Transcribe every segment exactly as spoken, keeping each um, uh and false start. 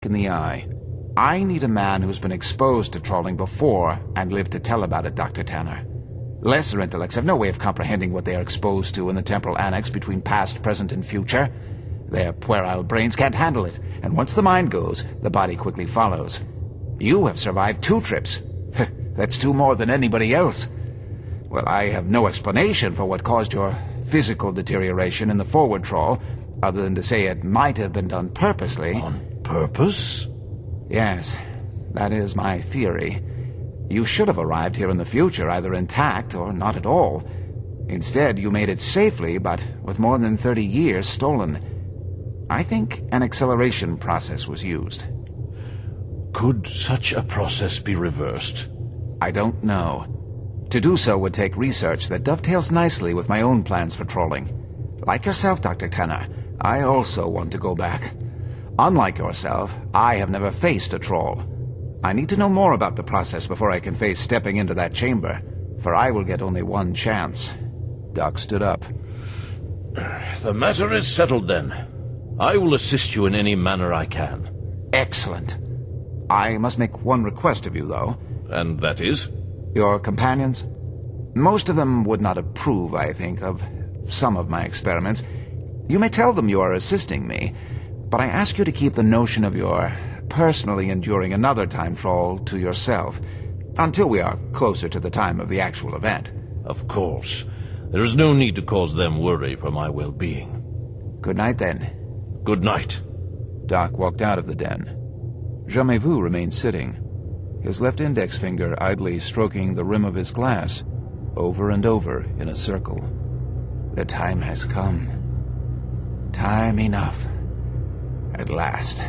in the eye. I need a man who's been exposed to trolling before and lived to tell about it, Doctor Tanner. Lesser intellects have no way of comprehending what they are exposed to in the temporal annex between past, present, and future. Their puerile brains can't handle it, and once the mind goes, the body quickly follows. You have survived two trips. That's two more than anybody else. Well, I have no explanation for what caused your physical deterioration in the forward trawl, other than to say it might have been done purposely. On purpose? Yes, that is my theory. You should have arrived here in the future either intact or not at all. Instead, you made it safely, but with more than thirty years stolen. I think an acceleration process was used. Could such a process be reversed? I don't know. To do so would take research that dovetails nicely with my own plans for trolling. Like yourself, Doctor Tanner, I also want to go back. Unlike yourself, I have never faced a troll. I need to know more about the process before I can face stepping into that chamber, for I will get only one chance. Doc stood up. The matter is settled, then. I will assist you in any manner I can. Excellent. I must make one request of you, though. And that is? Your companions? Most of them would not approve, I think, of some of my experiments. You may tell them you are assisting me, but I ask you to keep the notion of your personally enduring another time troll to yourself, until we are closer to the time of the actual event. Of course. There is no need to cause them worry for my well-being. Good night, then. Good night. Doc walked out of the den. Jamais-Vu remained sitting, his left index finger idly stroking the rim of his glass, over and over in a circle. The time has come. Time enough. At last.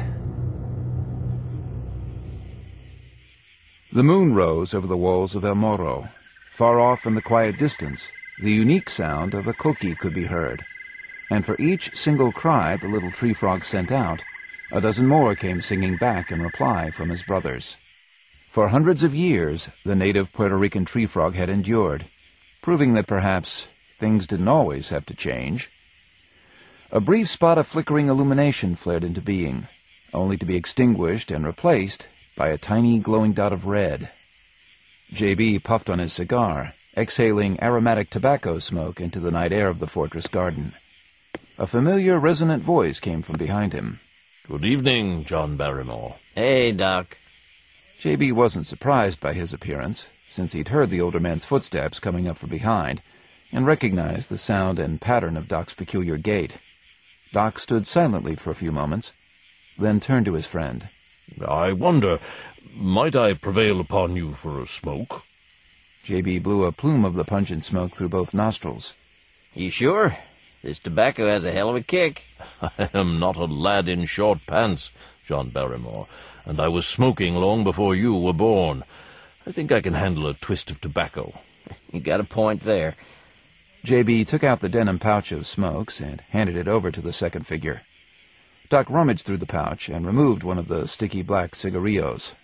The moon rose over the walls of El Morro. Far off in the quiet distance, the unique sound of a coqui could be heard, and for each single cry the little tree frog sent out, a dozen more came singing back in reply from his brothers. For hundreds of years, the native Puerto Rican tree frog had endured, proving that perhaps things didn't always have to change. A brief spot of flickering illumination flared into being, only to be extinguished and replaced by a tiny glowing dot of red. J B puffed on his cigar, exhaling aromatic tobacco smoke into the night air of the fortress garden. A familiar, resonant voice came from behind him. Good evening, John Barrymore. Hey, Doc. J B wasn't surprised by his appearance, since he'd heard the older man's footsteps coming up from behind, and recognized the sound and pattern of Doc's peculiar gait. Doc stood silently for a few moments, then turned to his friend. I wonder, might I prevail upon you for a smoke? J B blew a plume of the pungent smoke through both nostrils. You sure? This tobacco has a hell of a kick. I am not a lad in short pants, John Barrymore, and I was smoking long before you were born. I think I can handle a twist of tobacco. You got a point there. J B took out the denim pouch of smokes and handed it over to the second figure. Doc rummaged through the pouch and removed one of the sticky black cigarillos.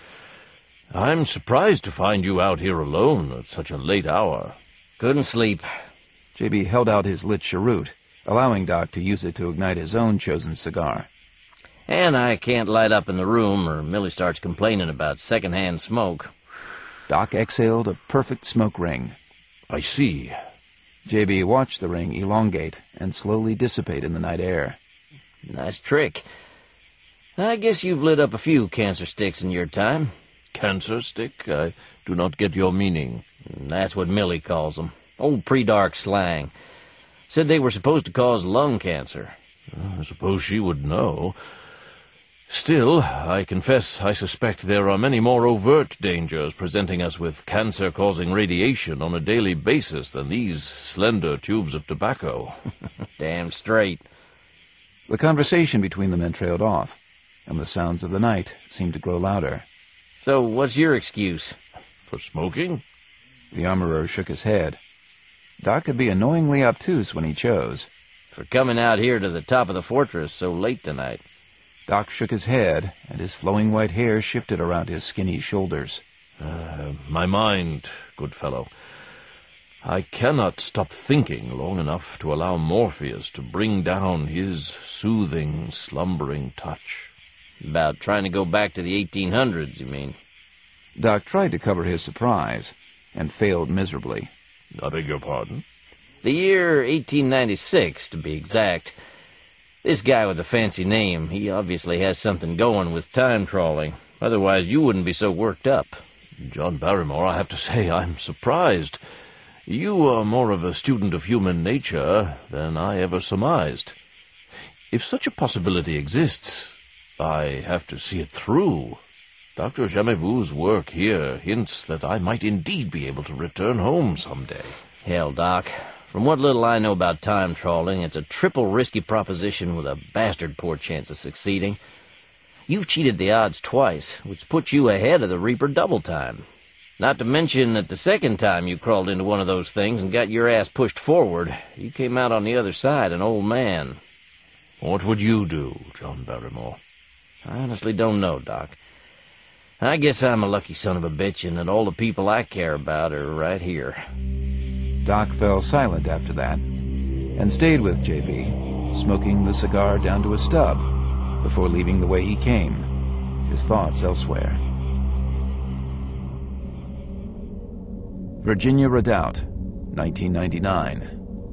I'm surprised to find you out here alone at such a late hour. Couldn't sleep. J B held out his lit cheroot, allowing Doc to use it to ignite his own chosen cigar. And I can't light up in the room, or Millie starts complaining about second-hand smoke. Doc exhaled a perfect smoke ring. I see. J B watched the ring elongate and slowly dissipate in the night air. Nice trick. I guess you've lit up a few cancer sticks in your time. Cancer stick? I do not get your meaning. That's what Millie calls them. Old pre-dark slang. Said they were supposed to cause lung cancer. I suppose she would know. Still, I confess I suspect there are many more overt dangers presenting us with cancer-causing radiation on a daily basis than these slender tubes of tobacco. Damn straight. The conversation between the men trailed off, and the sounds of the night seemed to grow louder. So what's your excuse? For smoking? The armorer shook his head. Doc could be annoyingly obtuse when he chose. For coming out here to the top of the fortress so late tonight. Doc shook his head, and his flowing white hair shifted around his skinny shoulders. Uh, my mind, good fellow. I cannot stop thinking long enough to allow Morpheus to bring down his soothing, slumbering touch. About trying to go back to the eighteen hundreds, you mean? Doc tried to cover his surprise, and failed miserably. I beg your pardon? The year eighteen ninety-six, to be exact. This guy with the fancy name, he obviously has something going with time trawling. Otherwise, you wouldn't be so worked up. John Barrymore, I have to say I'm surprised. You are more of a student of human nature than I ever surmised. If such a possibility exists, I have to see it through. Doctor Jamevu's work here hints that I might indeed be able to return home someday. Hell, Doc. From what little I know about time trawling, it's a triple risky proposition with a bastard poor chance of succeeding. You've cheated the odds twice, which puts you ahead of the Reaper double time. Not to mention that the second time you crawled into one of those things and got your ass pushed forward, you came out on the other side an old man. What would you do, John Barrymore? I honestly don't know, Doc. I guess I'm a lucky son of a bitch and that all the people I care about are right here. Doc fell silent after that, and stayed with J B, smoking the cigar down to a stub, before leaving the way he came, his thoughts elsewhere. Virginia Redoubt, nineteen ninety-nine.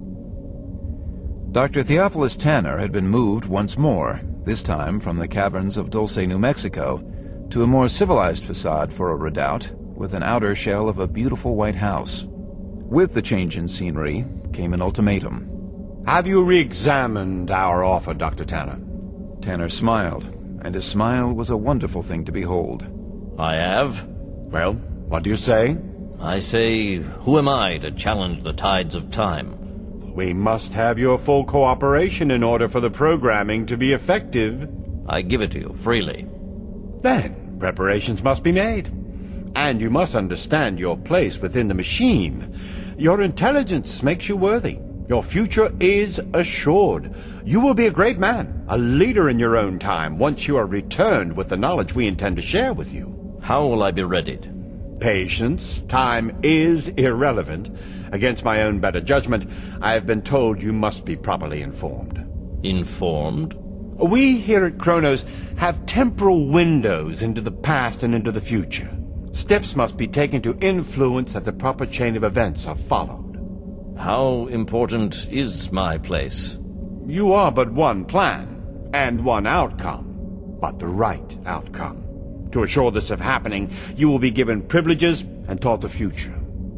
Doctor Theophilus Tanner had been moved once more, this time from the caverns of Dulce, New Mexico, to a more civilized facade for a redoubt, with an outer shell of a beautiful white house. With the change in scenery came an ultimatum. Have you re-examined our offer, Doctor Tanner? Tanner smiled, and his smile was a wonderful thing to behold. I have. Well, what do you say? I say, who am I to challenge the tides of time? We must have your full cooperation in order for the programming to be effective. I give it to you freely. Then, preparations must be made. And you must understand your place within the machine. Your intelligence makes you worthy. Your future is assured. You will be a great man, a leader in your own time, once you are returned with the knowledge we intend to share with you. How will I be readied? Patience. Time is irrelevant. Against my own better judgment, I have been told you must be properly informed. Informed? We here at Kronos have temporal windows into the past and into the future. Steps must be taken to influence that the proper chain of events are followed. How important is my place? You are but one plan, and one outcome, but the right outcome. To assure this of happening, you will be given privileges and taught the future.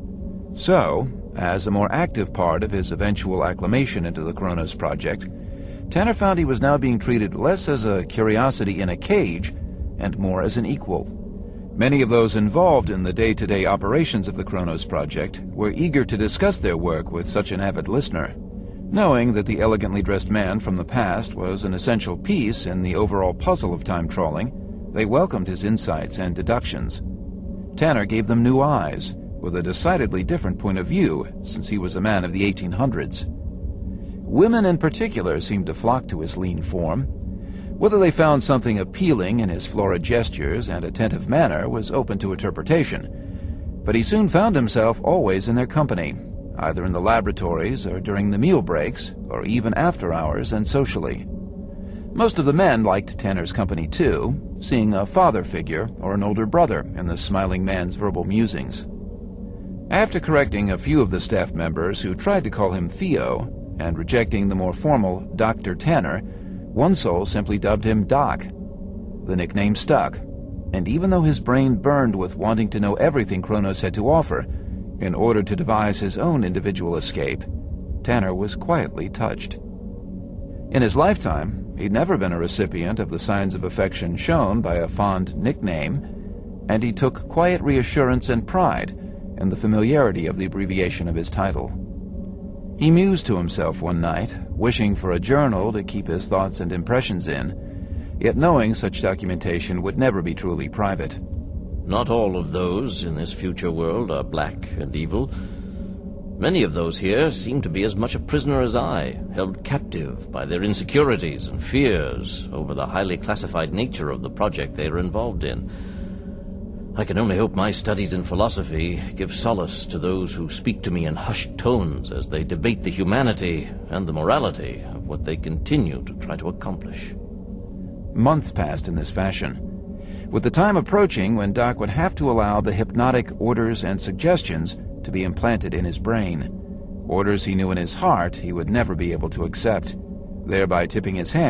So, as a more active part of his eventual acclimation into the Kronos project, Tanner found he was now being treated less as a curiosity in a cage, and more as an equal. Many of those involved in the day-to-day operations of the Kronos project were eager to discuss their work with such an avid listener. Knowing that the elegantly dressed man from the past was an essential piece in the overall puzzle of time trawling, they welcomed his insights and deductions. Tanner gave them new eyes, with a decidedly different point of view, since he was a man of the eighteen hundreds. Women in particular seemed to flock to his lean form. Whether they found something appealing in his florid gestures and attentive manner was open to interpretation, but he soon found himself always in their company, either in the laboratories or during the meal breaks, or even after hours and socially. Most of the men liked Tanner's company too, seeing a father figure or an older brother in the smiling man's verbal musings. After correcting a few of the staff members who tried to call him Theo, and rejecting the more formal Doctor Tanner, one soul simply dubbed him Doc. The nickname stuck, and even though his brain burned with wanting to know everything Kronos had to offer, in order to devise his own individual escape, Tanner was quietly touched. In his lifetime, he'd never been a recipient of the signs of affection shown by a fond nickname, and he took quiet reassurance and pride in the familiarity of the abbreviation of his title. He mused to himself one night, wishing for a journal to keep his thoughts and impressions in, yet knowing such documentation would never be truly private. Not all of those in this future world are black and evil. Many of those here seem to be as much a prisoner as I, held captive by their insecurities and fears over the highly classified nature of the project they are involved in. I can only hope my studies in philosophy give solace to those who speak to me in hushed tones as they debate the humanity and the morality of what they continue to try to accomplish. Months passed in this fashion, with the time approaching when Doc would have to allow the hypnotic orders and suggestions to be implanted in his brain, orders he knew in his heart he would never be able to accept, thereby tipping his hand